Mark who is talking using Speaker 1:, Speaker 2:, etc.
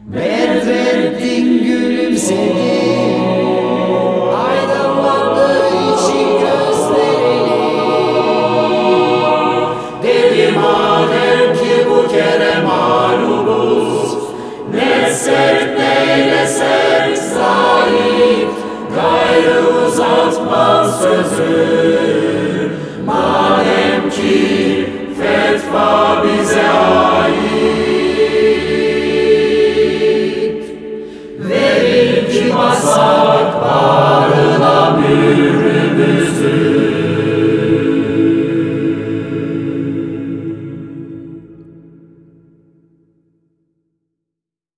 Speaker 1: Bedrettin gülümsedi, aydınlandı içi gözlerini. Dedi madem ki bu kere mağlubuz, netsek neylesek zahit, gayrı uzatmam sözü.